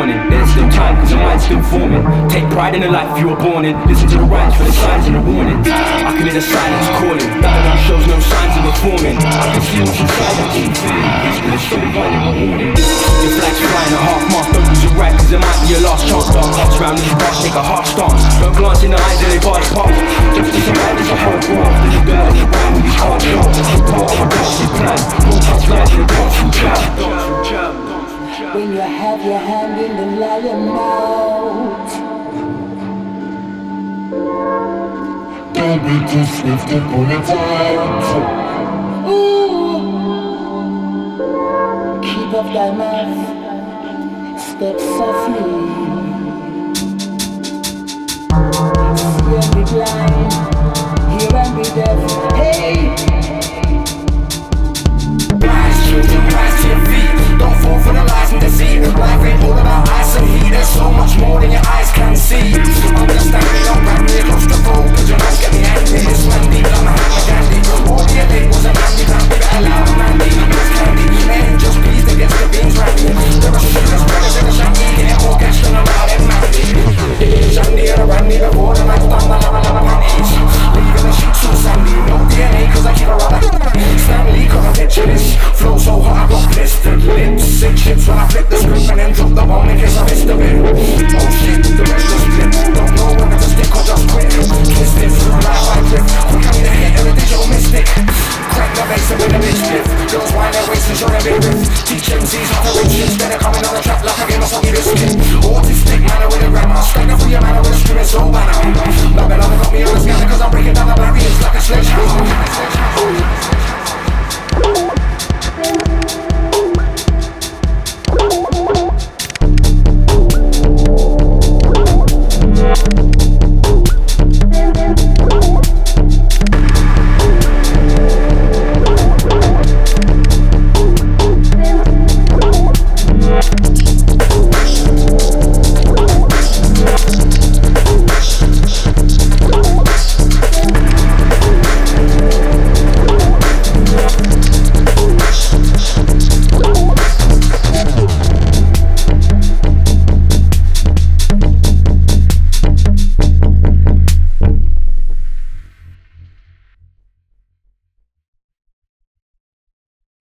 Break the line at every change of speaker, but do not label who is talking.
warning. There's still time cause the mind's still forming. Take pride in the life you were born in. Listen to the rhymes for the signs and the warnings. I can hear the silence calling. That shows no signs of reforming. I can see what's inside the deep fear. But it's still running my warning. Your flag's flying at half mast. Don't lose your right cause it might be your last chance. Dark hearts round this bar, take a half stance. Don't glance in the eyes and they barge past. Just to survive is a whole world. Then you better be right with these hard shots. You're part of a massive plan. Don't touch life in a dance from jam.
When you have your hand in the lion mouth, don't be too swift to pull it out. Ooh. Keep up thy mouth, step softly. See and be blind, hear and be deaf. Hey! Rise, children, rise to your feet. Don't fall for the lies and deceit. Life ain't all